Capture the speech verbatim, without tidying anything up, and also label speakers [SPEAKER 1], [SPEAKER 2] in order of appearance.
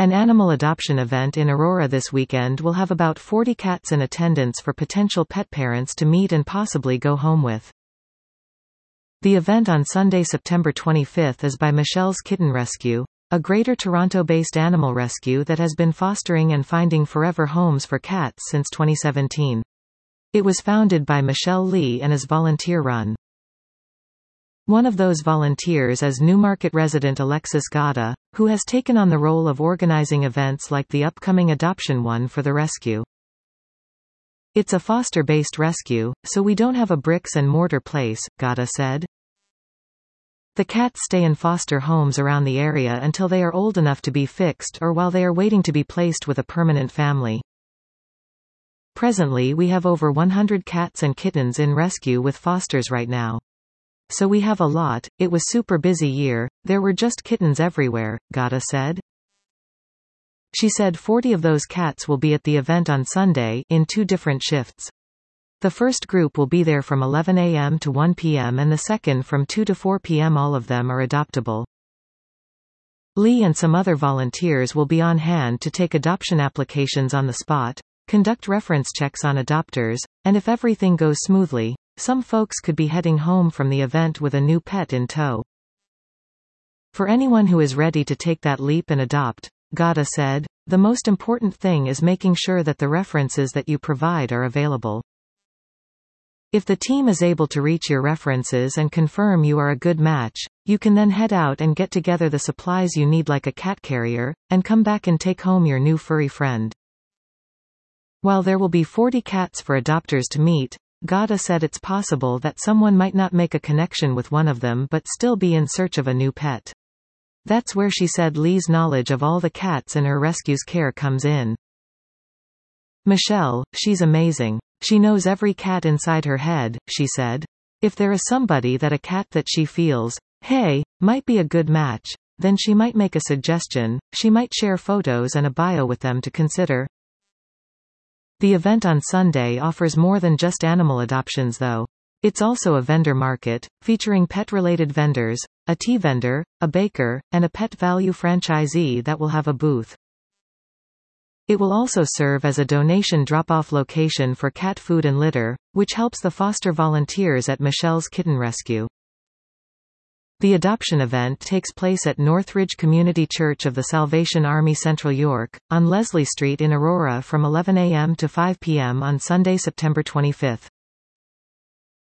[SPEAKER 1] An animal adoption event in Aurora this weekend will have about forty cats in attendance for potential pet parents to meet and possibly go home with. The event on Sunday, September twenty-fifth is by Michelle's Kitten Rescue, a Greater Toronto-based animal rescue that has been fostering and finding forever homes for cats since twenty seventeen. It was founded by Michelle Lee and is volunteer-run. One of those volunteers is Newmarket resident Alexis Gada, who has taken on the role of organizing events like the upcoming adoption one for the rescue. It's a foster-based rescue, so we don't have a bricks-and-mortar place, Gada said. The cats stay in foster homes around the area until they are old enough to be fixed or while they are waiting to be placed with a permanent family. Presently we have over one hundred cats and kittens in rescue with fosters right now. So we have a lot. It was super busy year, there were just kittens everywhere, Gada said. She said forty of those cats will be at the event on Sunday, in two different shifts. The first group will be there from eleven a m to one p m and the second from two to four p m All of them are adoptable. Lee and some other volunteers will be on hand to take adoption applications on the spot, conduct reference checks on adopters, and if everything goes smoothly, some folks could be heading home from the event with a new pet in tow. For anyone who is ready to take that leap and adopt, Gada said, the most important thing is making sure that the references that you provide are available. If the team is able to reach your references and confirm you are a good match, you can then head out and get together the supplies you need like a cat carrier, and come back and take home your new furry friend. While there will be forty cats for adopters to meet, Gada said it's possible that someone might not make a connection with one of them but still be in search of a new pet. That's where she said Lee's knowledge of all the cats in her rescue's care comes in. Michelle, she's amazing. She knows every cat inside her head, she said. If there is somebody that a cat that she feels, hey, might be a good match, then she might make a suggestion, she might share photos and a bio with them to consider. The event on Sunday offers more than just animal adoptions though. It's also a vendor market, featuring pet-related vendors, a tea vendor, a baker, and a Pet Value franchisee that will have a booth. It will also serve as a donation drop-off location for cat food and litter, which helps the foster volunteers at Michelle's Kitten Rescue. The adoption event takes place at Northridge Community Church of the Salvation Army Central York, on Leslie Street in Aurora from eleven a m to five p m on Sunday, September twenty-fifth.